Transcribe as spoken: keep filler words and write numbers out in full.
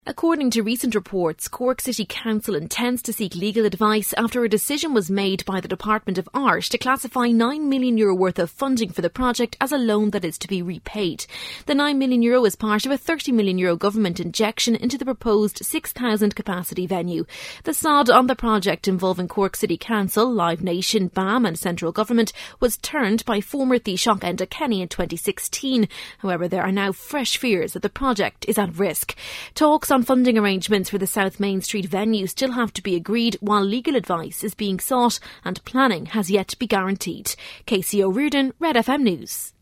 According to recent reports, Cork City Council intends to seek legal advice after a decision was made by the Department of Art to classify nine million euro worth of funding for the project as a loan that is to be repaid. The nine million euro is part of a thirty million euro government injection into the proposed six thousand capacity venue. The sod on the project involving Cork City Council, Live Nation, B A M and Central Government was turned by former Taoiseach Enda Kenny in twenty sixteen. However, there are now fresh fears that the project is at risk. Talks on funding arrangements for the South Main Street venue still have to be agreed, while legal advice is being sought and planning has yet to be guaranteed. Casey O'Riordan, Red F M News.